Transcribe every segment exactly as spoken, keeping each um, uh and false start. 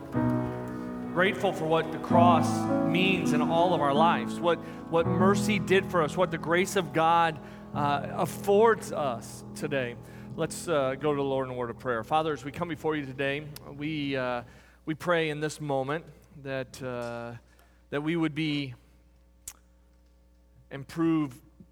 Grateful for what the cross means in all of our lives, what, what mercy did for us, what the grace of God uh, affords us today. Let's uh, go to the Lord in a word of prayer. Father, as we come before you today, we uh, we pray in this moment that uh, that we would be improved,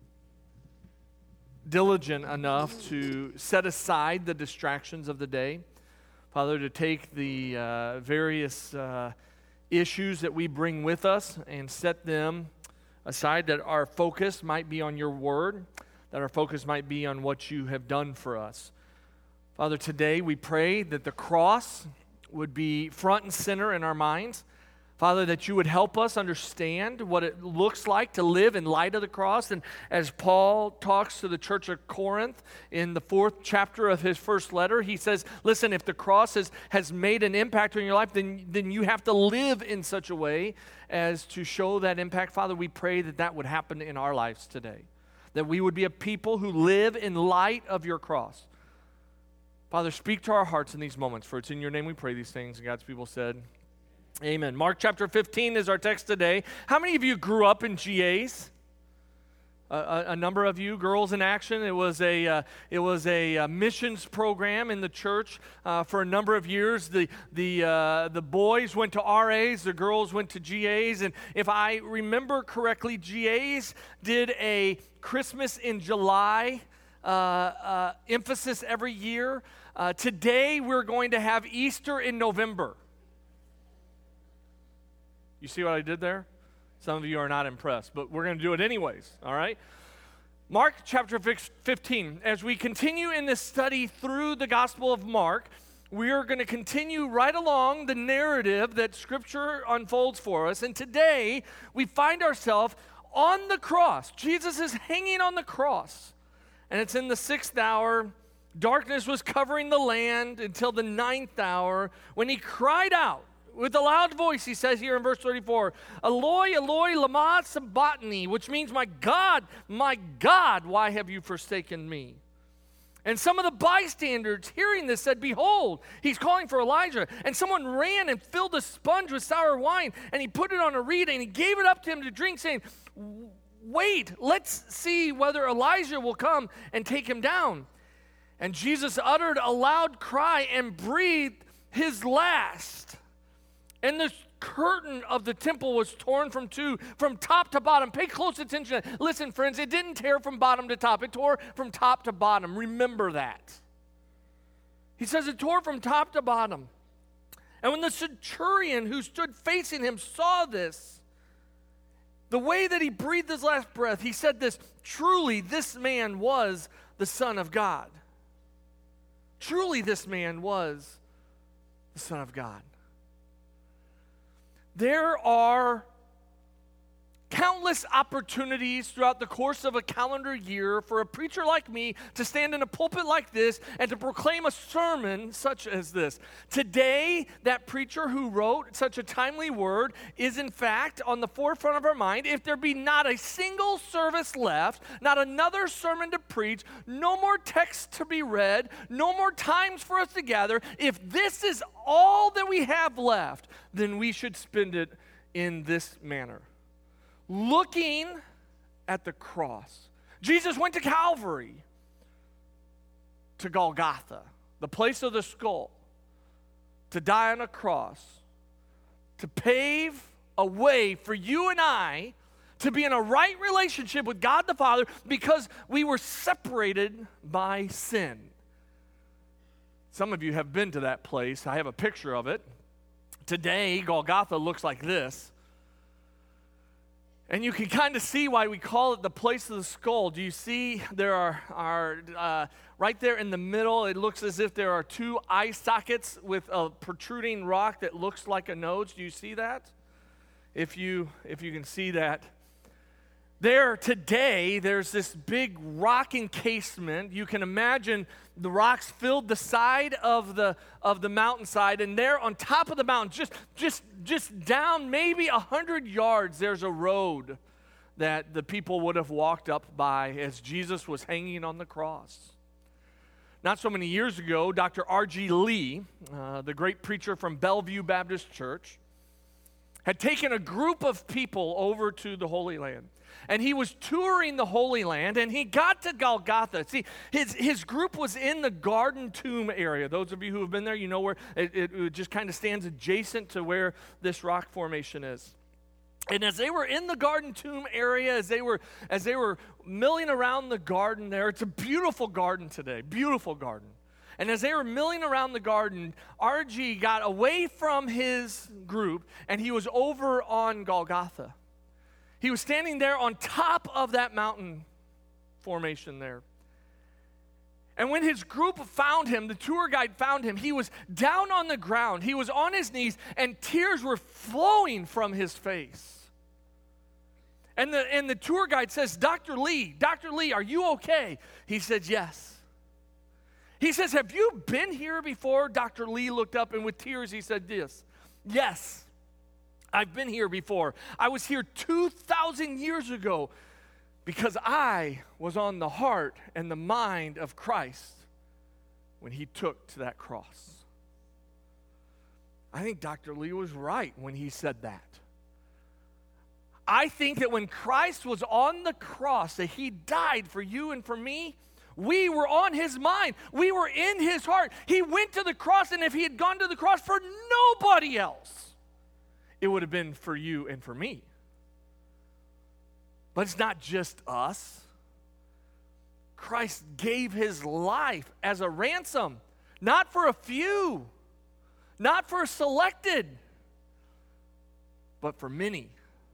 diligent enough to set aside the distractions of the day. Father, to take the uh, various uh, issues that we bring with us and set them aside, that our focus might be on your word, that our focus might be on what you have done for us. Father, today we pray that the cross would be front and center in our minds. Father, that you would help us understand what it looks like to live in light of the cross. And as Paul talks to the church of Corinth in the fourth chapter of his first letter, he says, listen, if the cross has, has made an impact on your life, then, then you have to live in such a way as to show that impact. Father, we pray that that would happen in our lives today, that we would be a people who live in light of your cross. Father, speak to our hearts in these moments, for it's in your name we pray these things. And God's people said, amen. Mark chapter fifteen is our text today. How many of you grew up in G As? A, a, a number of you, Girls in Action. It was a uh, it was a uh, missions program in the church uh, for a number of years. The the uh, the boys went to R As, the girls went to G As, and if I remember correctly, G As did a Christmas in July uh, uh, emphasis every year. Uh, today we're going to have Easter in November. You see what I did there? Some of you are not impressed, but we're going to do it anyways, all right? Mark chapter fifteen. As we continue in this study through the Gospel of Mark, we are going to continue right along the narrative that Scripture unfolds for us. And today, we find ourselves on the cross. Jesus is hanging on the cross. And it's in the sixth hour. Darkness was covering the land until the ninth hour when he cried out with a loud voice. He says here in verse thirty-four, Eloi, Eloi, lama sabachthani, which means, my God, my God, why have you forsaken me? And some of the bystanders hearing this said, behold, he's calling for Elijah. And someone ran and filled a sponge with sour wine, and he put it on a reed, and he gave it up to him to drink, saying, wait, let's see whether Elijah will come and take him down. And Jesus uttered a loud cry and breathed his last. And the curtain of the temple was torn from two, from top to bottom. Pay close attention. Listen, friends, it didn't tear from bottom to top. It tore from top to bottom. Remember that. He says it tore from top to bottom. And when the centurion who stood facing him saw this, the way that he breathed his last breath, he said this, truly this man was the Son of God. Truly this man was the Son of God. There are countless opportunities throughout the course of a calendar year for a preacher like me to stand in a pulpit like this and to proclaim a sermon such as this. Today, that preacher who wrote such a timely word is in fact on the forefront of our mind. If there be not a single service left, not another sermon to preach, no more text to be read, no more times for us to gather, if this is all that we have left, then we should spend it in this manner. Looking at the cross. Jesus went to Calvary, to Golgotha, the place of the skull, to die on a cross, to pave a way for you and I to be in a right relationship with God the Father because we were separated by sin. Some of you have been to that place. I have a picture of it. Today, Golgotha looks like this. And you can kind of see why we call it the place of the skull. Do you see there are, are uh, right there in the middle, it looks as if there are two eye sockets with a protruding rock that looks like a nose. Do you see that? If you, if you can see that. There today, there's this big rock encasement. You can imagine the rocks filled the side of the of the mountainside, and there on top of the mountain, just just just down maybe a hundred yards, there's a road that the people would have walked up by as Jesus was hanging on the cross. Not so many years ago, Doctor R G Lee, uh, the great preacher from Bellevue Baptist Church, had taken a group of people over to the Holy Land. And he was touring the Holy Land, and he got to Golgotha. See, his, his group was in the Garden Tomb area. Those of you who have been there, you know where it, it, it just kind of stands adjacent to where this rock formation is. And as they were in the Garden Tomb area, as they were as they were milling around the garden there, it's a beautiful garden today, beautiful garden. And as they were milling around the garden, R G got away from his group, and he was over on Golgotha. He was standing there on top of that mountain formation there. And when his group found him, the tour guide found him, he was down on the ground. He was on his knees, and tears were flowing from his face. And the, and the tour guide says, Doctor Lee, Doctor Lee, are you okay? He said, yes. He says, have you been here before? Doctor Lee looked up, and with tears he said this, yes, I've been here before. I was here two thousand years ago because I was on the heart and the mind of Christ when he took to that cross. I think Doctor Lee was right when he said that. I think that when Christ was on the cross, that he died for you and for me, we were on his mind. We were in his heart. He went to the cross, and if he had gone to the cross for nobody else, it would have been for you and for me. But it's not just us. Christ gave his life as a ransom, not for a few, not for a selected, but for many.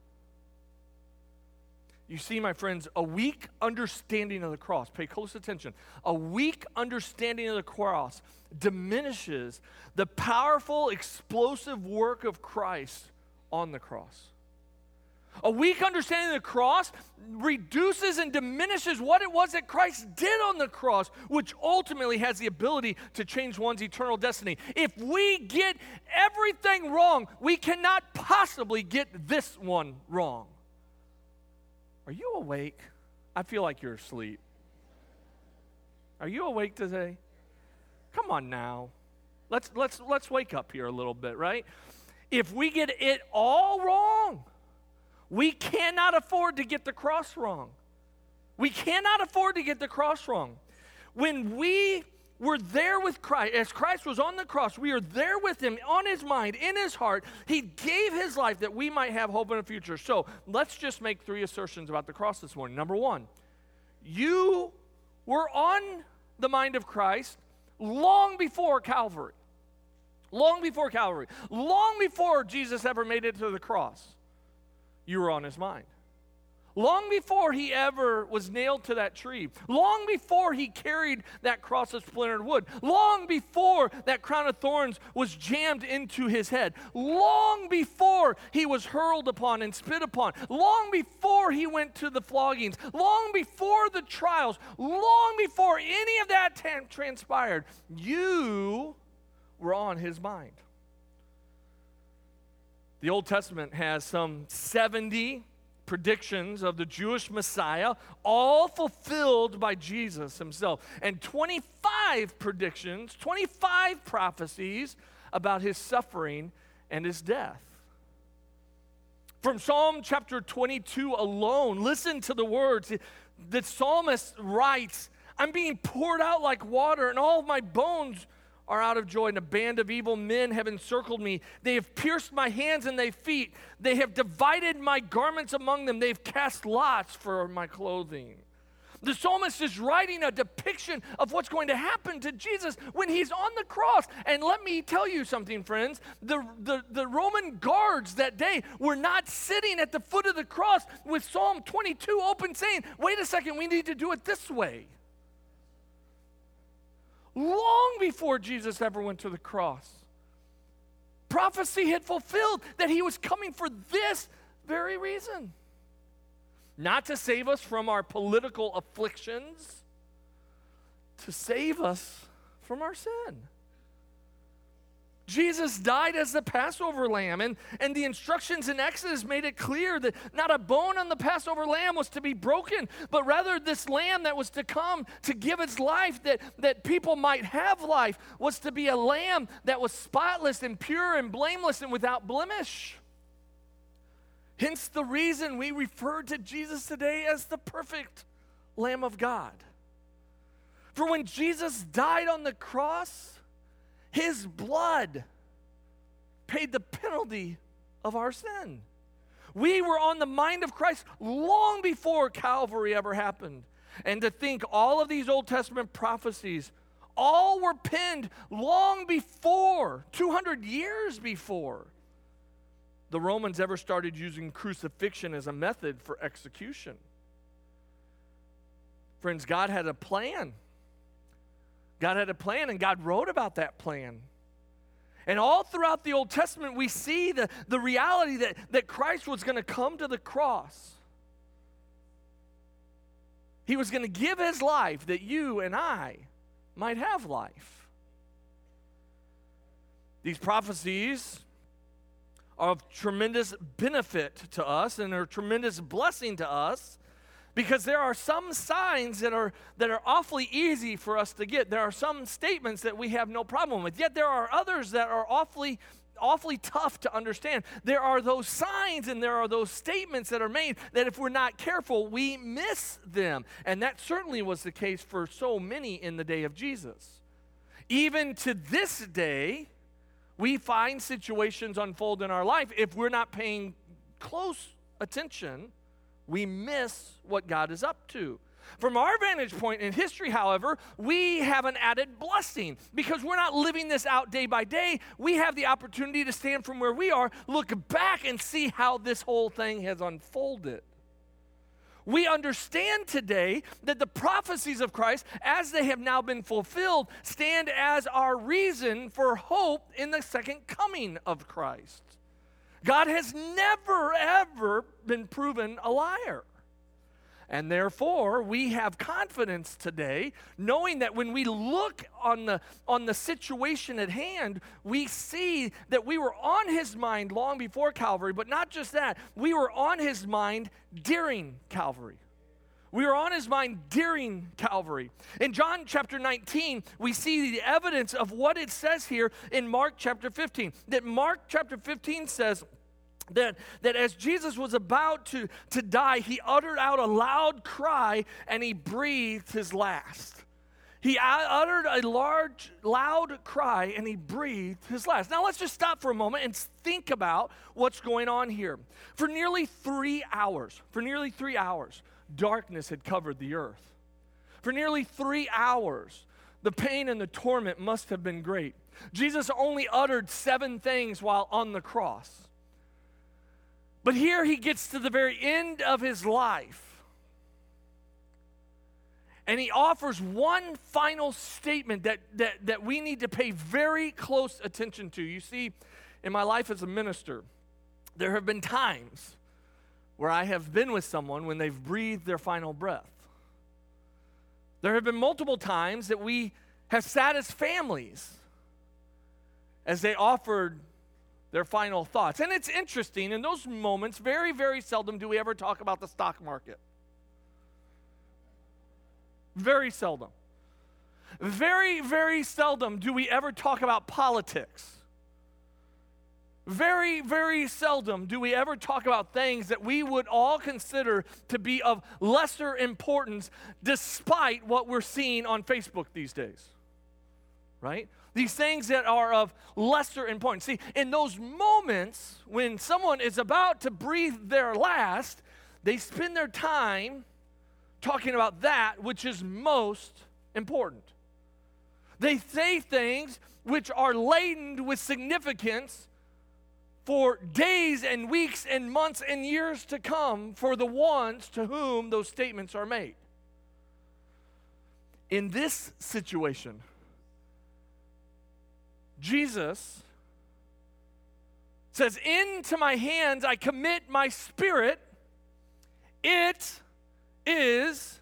You see, my friends, a weak understanding of the cross, pay close attention, a weak understanding of the cross diminishes the powerful, explosive work of Christ on the cross. A weak understanding of the cross reduces and diminishes what it was that Christ did on the cross, which ultimately has the ability to change one's eternal destiny. If we get everything wrong, we cannot possibly get this one wrong. Are you awake? I feel like you're asleep. Are you awake today? Come on now. Let's let's let's wake up here a little bit, right? If we get it all wrong, we cannot afford to get the cross wrong. We cannot afford to get the cross wrong. When we were there with Christ, as Christ was on the cross, we are there with him on his mind, in his heart. He gave his life that we might have hope in the future. So let's just make three assertions about the cross this morning. Number one, you were on the mind of Christ long before Calvary. Long before Calvary. Long before Jesus ever made it to the cross, you were on his mind. Long before he ever was nailed to that tree. Long before he carried that cross of splintered wood. Long before that crown of thorns was jammed into his head. Long before he was hurled upon and spit upon. Long before he went to the floggings. Long before the trials. Long before any of that t- transpired. You were on his mind. The Old Testament has some seventy predictions of the Jewish Messiah, all fulfilled by Jesus himself, and twenty-five predictions, twenty-five prophecies about his suffering and his death. From Psalm chapter twenty-two alone, listen to the words. The psalmist writes, I'm being poured out like water, and all of my bones are out of joy, and a band of evil men have encircled me. They have pierced my hands and my feet. They have divided my garments among them. They've cast lots for my clothing. The psalmist is writing a depiction of what's going to happen to Jesus when he's on the cross. And let me tell you something, friends. The, the, the Roman guards that day were not sitting at the foot of the cross with Psalm twenty-two open saying, wait a second, we need to do it this way. Long before Jesus ever went to the cross, prophecy had fulfilled that he was coming for this very reason. Not to save us from our political afflictions, to save us from our sin. Jesus died as the Passover lamb, and, and the instructions in Exodus made it clear that not a bone on the Passover lamb was to be broken, but rather this lamb that was to come to give its life, that, that people might have life, was to be a lamb that was spotless and pure and blameless and without blemish. Hence the reason we refer to Jesus today as the perfect Lamb of God. For when Jesus died on the cross, his blood paid the penalty of our sin. We were on the mind of Christ long before Calvary ever happened. And to think all of these Old Testament prophecies, all were penned long before, two hundred years before, the Romans ever started using crucifixion as a method for execution. Friends, God had a plan. God had a plan, and God wrote about that plan. And all throughout the Old Testament, we see the, the reality that, that Christ was going to come to the cross. He was going to give his life that you and I might have life. These prophecies are of tremendous benefit to us and are a tremendous blessing to us, because there are some signs that are, that are awfully easy for us to get. There are some statements that we have no problem with. Yet there are others that are awfully, awfully tough to understand. There are those signs and there are those statements that are made that if we're not careful, we miss them. And that certainly was the case for so many in the day of Jesus. Even to this day, we find situations unfold in our life. If we're not paying close attention, we miss what God is up to. From our vantage point in history, however, we have an added blessing because we're not living this out day by day. We have the opportunity to stand from where we are, look back, and see how this whole thing has unfolded. We understand today that the prophecies of Christ, as they have now been fulfilled, stand as our reason for hope in the second coming of Christ. God has never, ever been proven a liar. And therefore, we have confidence today, knowing that when we look on the, on the situation at hand, we see that we were on his mind long before Calvary, but not just that, we were on his mind during Calvary. We were on his mind during Calvary. In John chapter nineteen, we see the evidence of what it says here in Mark chapter fifteen. That Mark chapter fifteen says that, that as Jesus was about to, to die, he uttered out a loud cry and he breathed his last. He uttered a large, loud cry and he breathed his last. Now let's just stop for a moment and think about what's going on here. For nearly three hours, for nearly three hours, darkness had covered the earth. For nearly three hours, the pain and the torment must have been great. Jesus only uttered seven things while on the cross. But here he gets to the very end of his life. And he offers one final statement that, that, that we need to pay very close attention to. You see, in my life as a minister, there have been times where I have been with someone when they've breathed their final breath. There have been multiple times that we have sat as families as they offered their final thoughts. And it's interesting, in those moments, very, very seldom do we ever talk about the stock market. Very seldom. Very, very seldom do we ever talk about politics. Very, very seldom do we ever talk about things that we would all consider to be of lesser importance despite what we're seeing on Facebook these days, right? These things that are of lesser importance. See, in those moments when someone is about to breathe their last, they spend their time talking about that which is most important. They say things which are laden with significance for days and weeks and months and years to come for the ones to whom those statements are made. In this situation, Jesus says, "Into my hands I commit my spirit. It is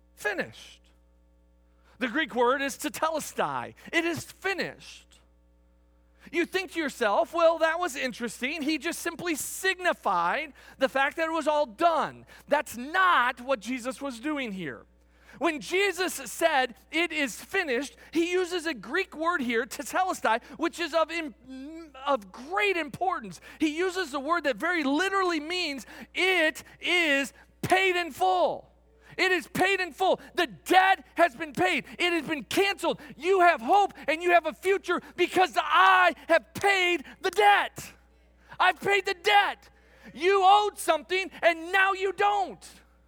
finished." The Greek word is tetelestai. It is finished. You think to yourself, well, that was interesting. He just simply signified the fact that it was all done. That's not what Jesus was doing here. When Jesus said, it is finished, he uses a Greek word here, tetelestai, which is of, of great importance. He uses the word that very literally means it is paid in full. It is paid in full. The debt has been paid. It has been canceled. You have hope and you have a future because I have paid the debt. I've paid the debt. You owed something and now you don't.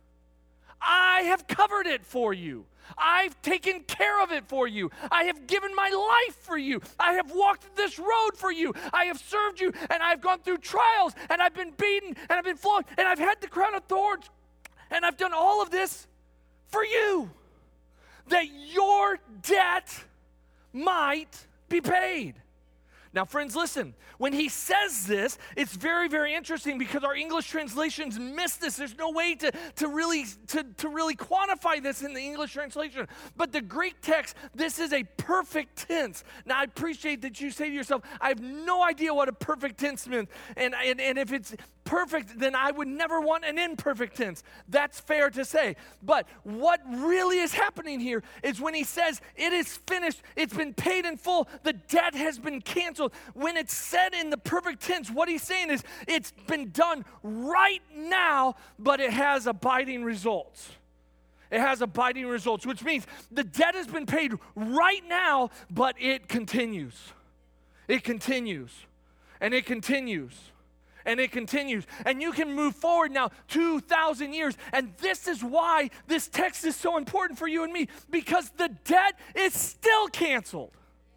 I have covered it for you. I've taken care of it for you. I have given my life for you. I have walked this road for you. I have served you, and I've gone through trials, and I've been beaten, and I've been flogged, and I've had the crown of thorns, and I've done all of this for you, that your debt might be paid. Now, friends, listen. When he says this, it's very, very interesting because our English translations miss this. There's no way to, to, really, to, to really quantify this in the English translation. But the Greek text, this is a perfect tense. Now, I appreciate that you say to yourself, I have no idea what a perfect tense means. And, and, and if it's perfect, then I would never want an imperfect tense. That's fair to say. But what really is happening here is when he says, it is finished, it's been paid in full, the debt has been canceled. When it's said in the perfect tense, what he's saying is, it's been done right now, but it has abiding results. It has abiding results, which means the debt has been paid right now, but it continues. It continues. And it continues. And it continues. And you can move forward now two thousand years. And this is why this text is so important for you and me, because the debt is still canceled.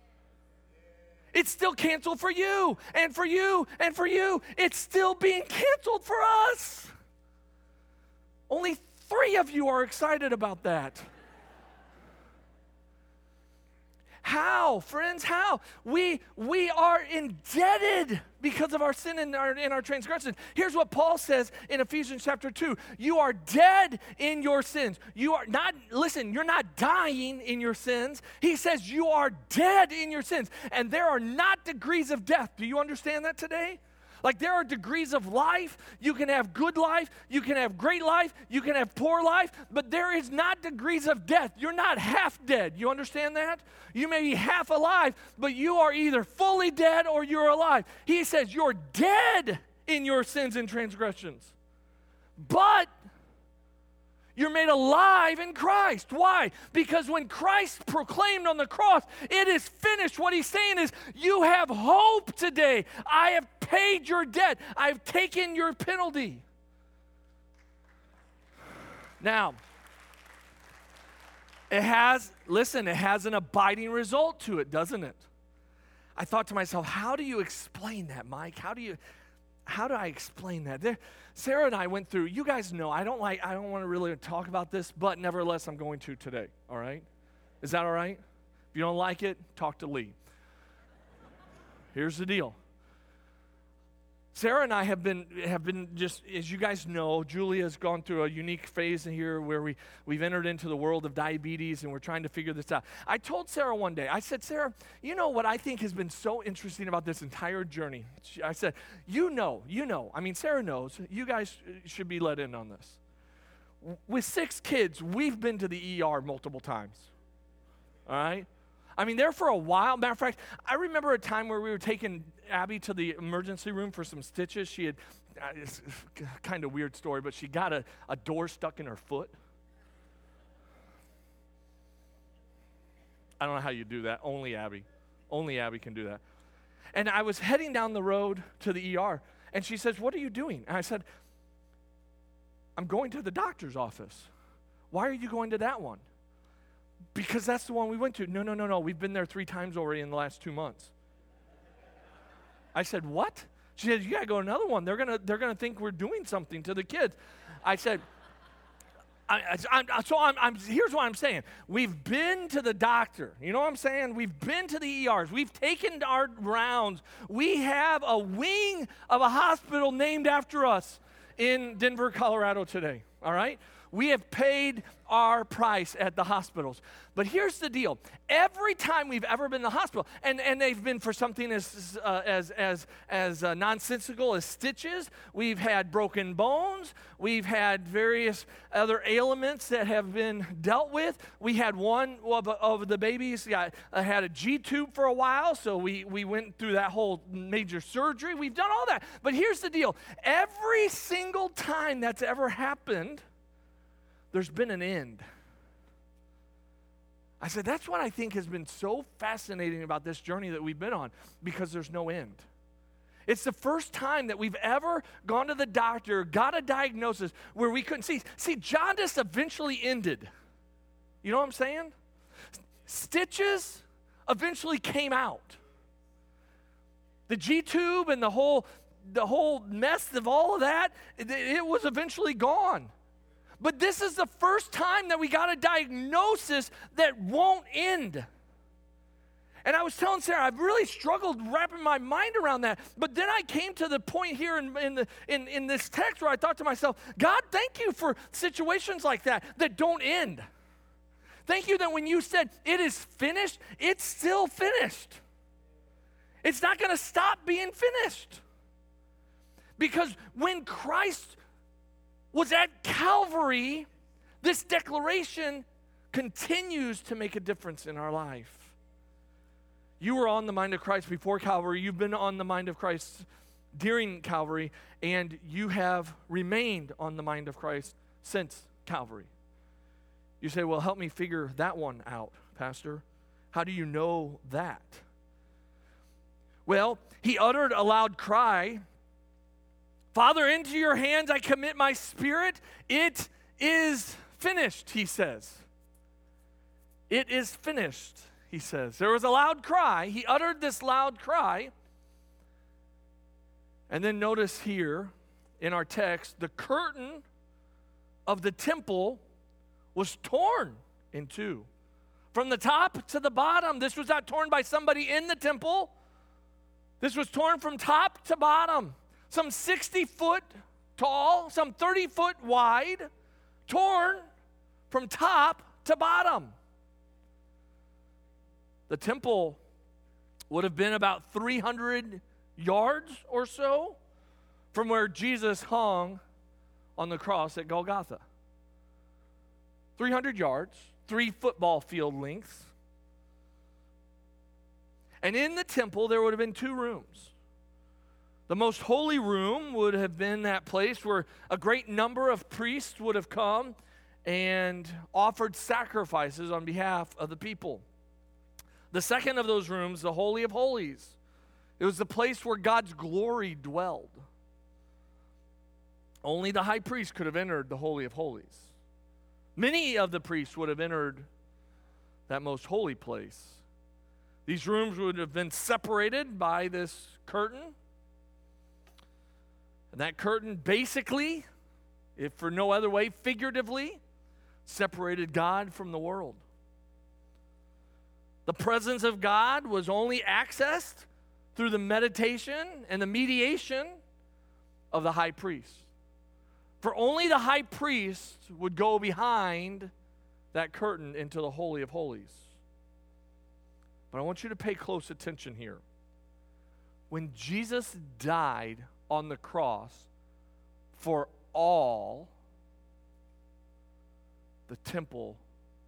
It's still canceled for you, and for you, and for you. It's still being canceled for us. Only three of you are excited about that. How, friends, how? We, we are indebted because of our sin and our, and our transgression. Here's what Paul says in Ephesians chapter two. You are dead in your sins. You are not, listen, you're not dying in your sins. He says you are dead in your sins. And there are not degrees of death. Do you understand that today? Like there are degrees of life. You can have good life. You can have great life. You can have poor life. But there is not degrees of death. You're not half dead. You understand that? You may be half alive, but you are either fully dead or you're alive. He says you're dead in your sins and transgressions. But you're made alive in Christ. Why? Because when Christ proclaimed on the cross, it is finished, what he's saying is, you have hope today. I have paid your debt. I've taken your penalty. Now, it has, listen, it has an abiding result to it, doesn't it? I thought to myself, how do you explain that, Mike? How do you... How do I explain that? There, Sarah and I went through, you guys know, I don't like, I don't want to really talk about this, but nevertheless, I'm going to today, all right? Is that all right? If you don't like it, talk to Lee. Here's the deal. Sarah and I have been, have been just, as you guys know, Julia has gone through a unique phase in here where we, we've entered into the world of diabetes and we're trying to figure this out. I told Sarah one day, I said, Sarah, you know what I think has been so interesting about this entire journey? She, I said, you know, you know, I mean, Sarah knows, you guys should be let in on this. With six kids, we've been to the E R multiple times, all right? I mean, there for a while. Matter of fact, I remember a time where we were taking Abby to the emergency room for some stitches. She had, uh, it's kind of weird story, but she got a, a door stuck in her foot. I don't know how you do that. Only Abby. Only Abby can do that. And I was heading down the road to the E R, and she says, what are you doing? And I said, I'm going to the doctor's office. Why are you going to that one? Because that's the one we went to. No, no, no, no. We've been there three times already in the last two months. I said, what? She said, you got to go to another one. They're gonna, they're gonna think we're doing something to the kids. I said, I, I, I, so I'm, I'm, here's what I'm saying. We've been to the doctor. You know what I'm saying? We've been to the E Rs. We've taken our rounds. We have a wing of a hospital named after us in Denver, Colorado today. All right? We have paid our price at the hospitals. But here's the deal. Every time we've ever been to the hospital, and, and they've been for something as, uh, as, as, as uh, nonsensical as stitches, we've had broken bones, we've had various other ailments that have been dealt with. We had one of, of the babies got, uh, had a G-tube for a while, so we, we went through that whole major surgery. We've done all that. But here's the deal. Every single time that's ever happened, there's been an end. I said, that's what I think has been so fascinating about this journey that we've been on, because there's no end. It's the first time that we've ever gone to the doctor, got a diagnosis where we couldn't see. See, jaundice eventually ended. You know what I'm saying? Stitches eventually came out. The G-tube and the whole, the whole mess of all of that, it, it was eventually gone. But this is the first time that we got a diagnosis that won't end. And I was telling Sarah, I've really struggled wrapping my mind around that. But then I came to the point here in, in, the, in, in this text where I thought to myself, God, thank you for situations like that that don't end. Thank you that when you said it is finished, it's still finished. It's not going to stop being finished. Because when Christ was at Calvary, this declaration continues to make a difference in our life. You were on the mind of Christ before Calvary. You've been on the mind of Christ during Calvary, and you have remained on the mind of Christ since Calvary. You say, well, help me figure that one out, Pastor. How do you know that? Well, he uttered a loud cry, Father, into your hands I commit my spirit. It is finished, he says. It is finished, he says. There was a loud cry. He uttered this loud cry. And then notice here in our text, the curtain of the temple was torn in two. From the top to the bottom. This was not torn by somebody in the temple. This was torn from top to bottom. Some sixty foot tall, some thirty foot wide, torn from top to bottom. The temple would have been about three hundred yards or so from where Jesus hung on the cross at Golgotha. three hundred yards, three football field lengths. And in the temple, there would have been two rooms. The most holy room would have been that place where a great number of priests would have come and offered sacrifices on behalf of the people. The second of those rooms, the Holy of Holies, it was the place where God's glory dwelled. Only the high priest could have entered the Holy of Holies. Many of the priests would have entered that most holy place. These rooms would have been separated by this curtain. And that curtain basically, if for no other way, figuratively, separated God from the world. The presence of God was only accessed through the meditation and the mediation of the high priest. For only the high priest would go behind that curtain into the Holy of Holies. But I want you to pay close attention here. When Jesus died on the cross for all, the temple,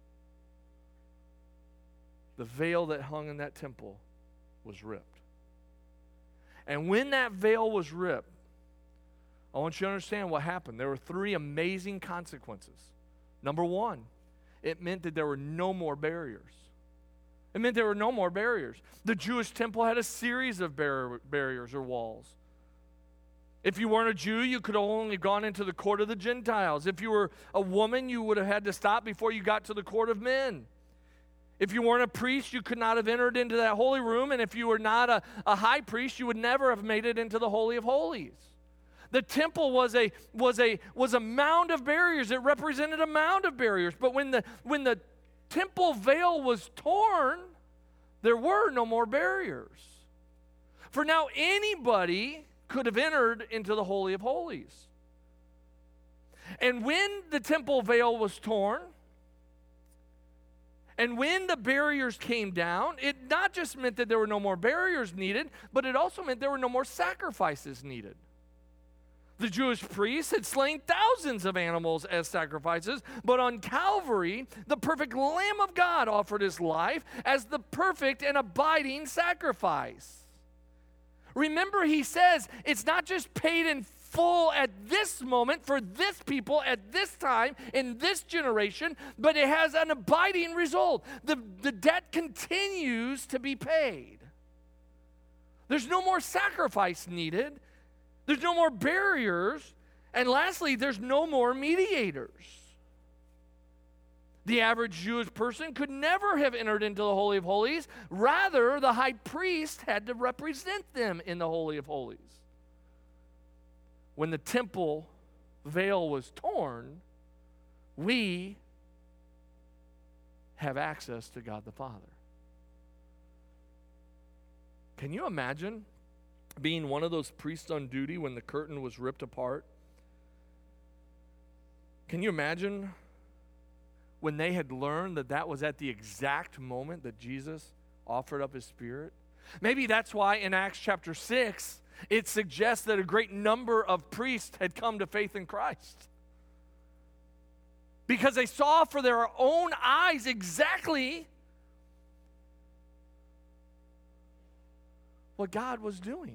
the veil that hung in that temple was ripped. And when that veil was ripped, I want you to understand what happened. There were three amazing consequences. Number one, it meant that there were no more barriers. It meant there were no more barriers. The Jewish temple had a series of bar- barriers or walls. If you weren't a Jew, you could have only gone into the court of the Gentiles. If you were a woman, you would have had to stop before you got to the court of men. If you weren't a priest, you could not have entered into that holy room. And if you were not a, a high priest, you would never have made it into the Holy of Holies. The temple was a was a was a mound of barriers. It represented a mound of barriers. But when the when the temple veil was torn, there were no more barriers. For now anybody could have entered into the Holy of Holies. And when the temple veil was torn, and when the barriers came down, it not just meant that there were no more barriers needed, but it also meant there were no more sacrifices needed. The Jewish priests had slain thousands of animals as sacrifices, but on Calvary, the perfect Lamb of God offered his life as the perfect and abiding sacrifice. Remember, he says it's not just paid in full at this moment for this people at this time in this generation, but it has an abiding result. The, the debt continues to be paid. There's no more sacrifice needed. There's no more barriers. And lastly, there's no more mediators. The average Jewish person could never have entered into the Holy of Holies. Rather, the high priest had to represent them in the Holy of Holies. When the temple veil was torn, we have access to God the Father. Can you imagine being one of those priests on duty when the curtain was ripped apart? Can you imagine when they had learned that that was at the exact moment that Jesus offered up his Spirit? Maybe that's why in Acts chapter six, it suggests that a great number of priests had come to faith in Christ. Because they saw for their own eyes exactly what God was doing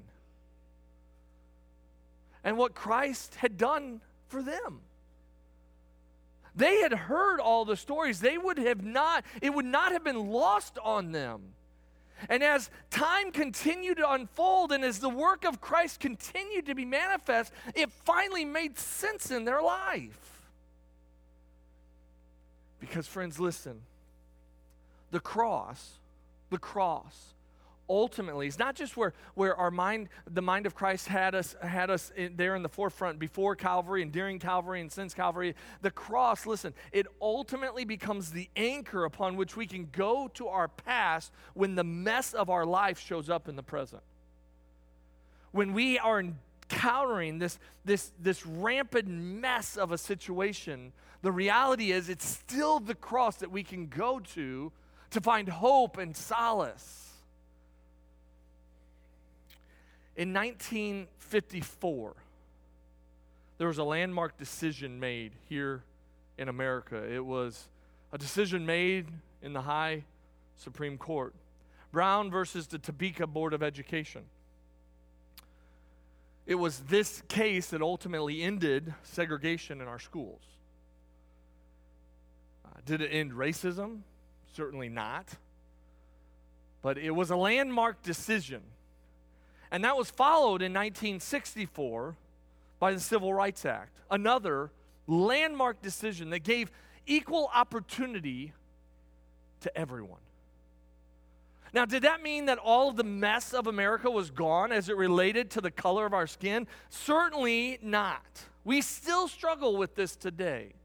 and what Christ had done for them. They had heard all the stories. They would have not, it would not have been lost on them. And as time continued to unfold and as the work of Christ continued to be manifest, it finally made sense in their life. Because, friends, listen, the cross, the cross, ultimately is not just where, where our mind, the mind of Christ had us, had us in, there in the forefront before Calvary and during Calvary and since Calvary. The cross, listen, it ultimately becomes the anchor upon which we can go to our past when the mess of our life shows up in the present. When we are encountering this, this, this rampant mess of a situation, the reality is it's still the cross that we can go to to find hope and solace. In nineteen fifty-four, there was a landmark decision made here in America. It was a decision made in the High Supreme Court. Brown versus the Topeka Board of Education. It was this case that ultimately ended segregation in our schools. Uh, did it end racism? Certainly not. But it was a landmark decision. And that was followed in nineteen sixty-four by the Civil Rights Act, another landmark decision that gave equal opportunity to everyone. Now, did that mean that all of the mess of America was gone as it related to the color of our skin? Certainly not. We still struggle with this today.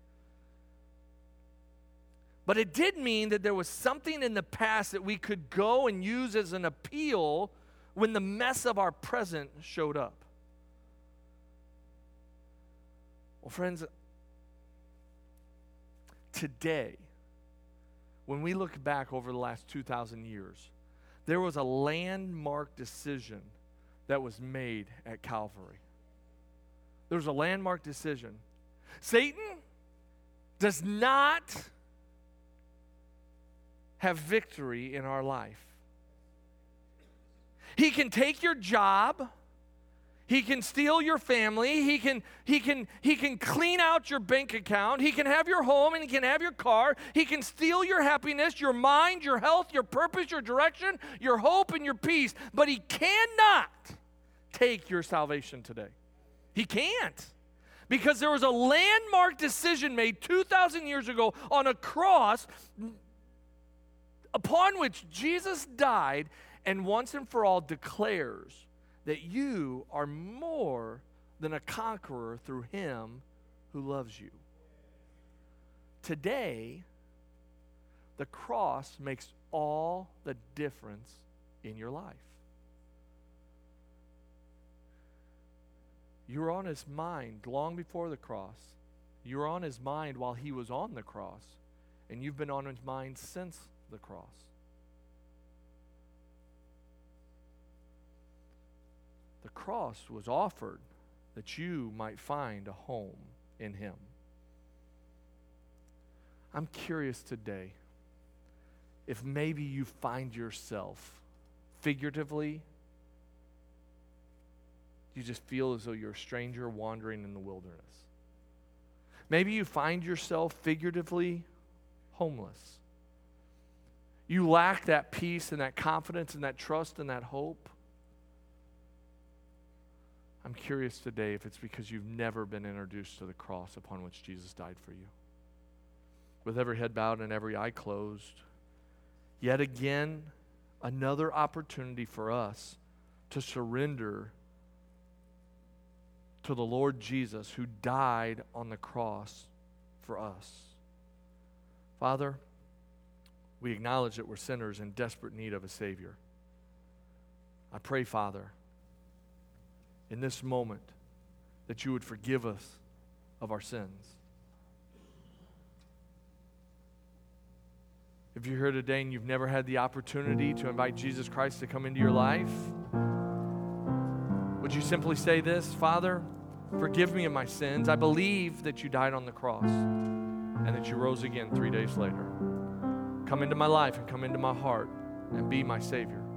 But it did mean that there was something in the past that we could go and use as an appeal when the mess of our present showed up. Well, friends, today, when we look back over the last two thousand years, there was a landmark decision that was made at Calvary. There was a landmark decision. Satan does not have victory in our life. He can take your job. He can steal your family. He can, he can, he can clean out your bank account. He can have your home and he can have your car. He can steal your happiness, your mind, your health, your purpose, your direction, your hope, and your peace. But he cannot take your salvation today. He can't. Because there was a landmark decision made two thousand years ago on a cross upon which Jesus died and once and for all declares that you are more than a conqueror through him who loves you. Today, the cross makes all the difference in your life. You were on his mind long before the cross. You were on his mind while he was on the cross, and you've been on his mind since the cross. The cross was offered that you might find a home in him. I'm curious today if maybe you find yourself figuratively, you just feel as though you're a stranger wandering in the wilderness. Maybe you find yourself figuratively homeless. You lack that peace and that confidence and that trust and that hope. I'm curious today if it's because you've never been introduced to the cross upon which Jesus died for you. With every head bowed and every eye closed, yet again, another opportunity for us to surrender to the Lord Jesus who died on the cross for us. Father, we acknowledge that we're sinners in desperate need of a Savior. I pray, Father, in this moment, that you would forgive us of our sins. If you're here today and you've never had the opportunity to invite Jesus Christ to come into your life, would you simply say this: Father, forgive me of my sins. I believe that you died on the cross and that you rose again three days later. Come into my life and come into my heart and be my Savior.